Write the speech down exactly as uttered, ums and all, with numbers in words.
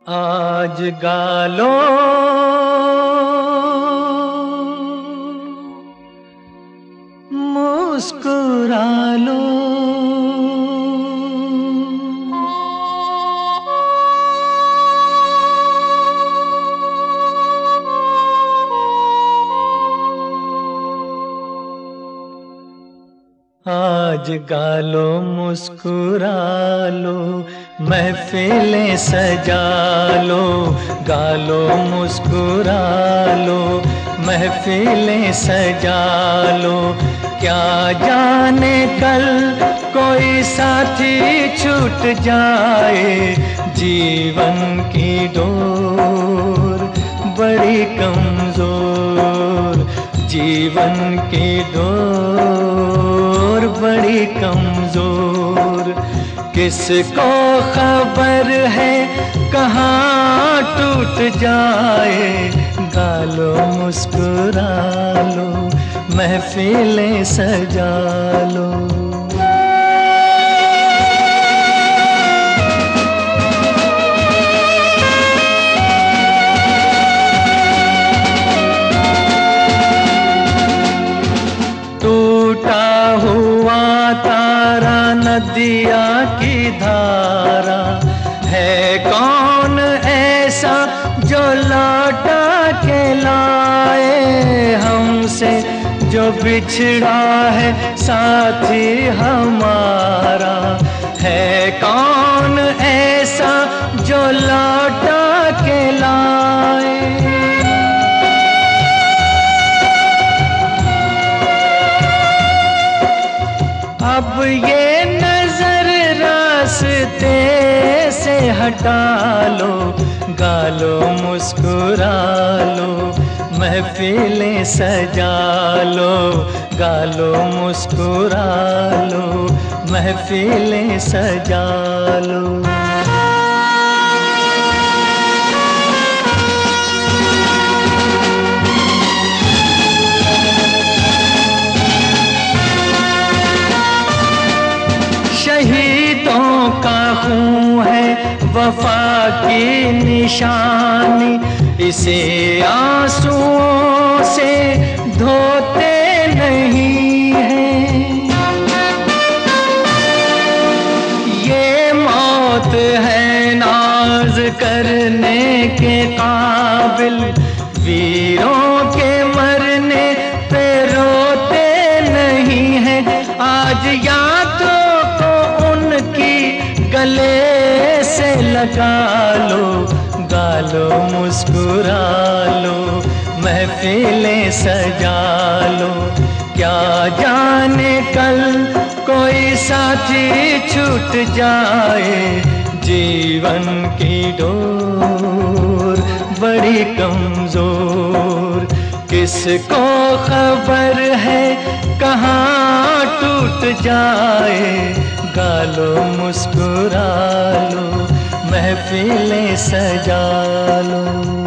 आज गालो मुस्कुरा लो, आज गालो मुस्कुरा लो, महफिलें सजा लो। गालो मुस्कुरा लो, महफिलें सजा लो। क्या जाने कल कोई साथी छूट जाए, जीवन की डोर बड़ी कमजोर, जीवन की डोर बड़ी कमजोर। किसको खबर है कहाँ टूट जाए, गालो मुस्कुरा लो, महफिलें सजा लो। टूटा हुआ तारा नदिया की धारा, है कौन ऐसा जो लौटा के लाए हमसे, जो बिछड़ा है साथी हमारा। है कौन ऐसा जो लौटा के लाए। अब ये नजर रास्ते से हटा लो, गालो मुस्कुरा लो, महफिलें सजा लो। गालो मुस्कुरा लो, महफिलें सजा लो। शहीदों का खून है वफा की निशानी, इसे आंसुओं से धोते नहीं हैं। ये मौत है नाज करने के काबिल, वीरों के मरने पे रोते नहीं हैं। आज यादों को उनकी गले से लगा लो, गालो मुस्कुरा लो, महफिलें सजा लो। क्या जाने कल कोई साथी छूट जाए, जीवन की डोर बड़ी कमजोर। किसको खबर है कहाँ टूट जाए, गालो मुस्कुरा लो, महफिलें सजा लो।